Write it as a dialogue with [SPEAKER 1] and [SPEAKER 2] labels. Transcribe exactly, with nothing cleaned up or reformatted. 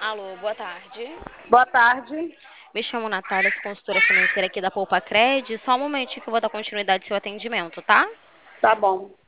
[SPEAKER 1] Alô, boa tarde.
[SPEAKER 2] Boa tarde.
[SPEAKER 1] Me chamo Natália, sou consultora financeira aqui da Poupa Cred. Só um momentinho que eu vou dar continuidade ao seu atendimento, tá?
[SPEAKER 2] Tá bom.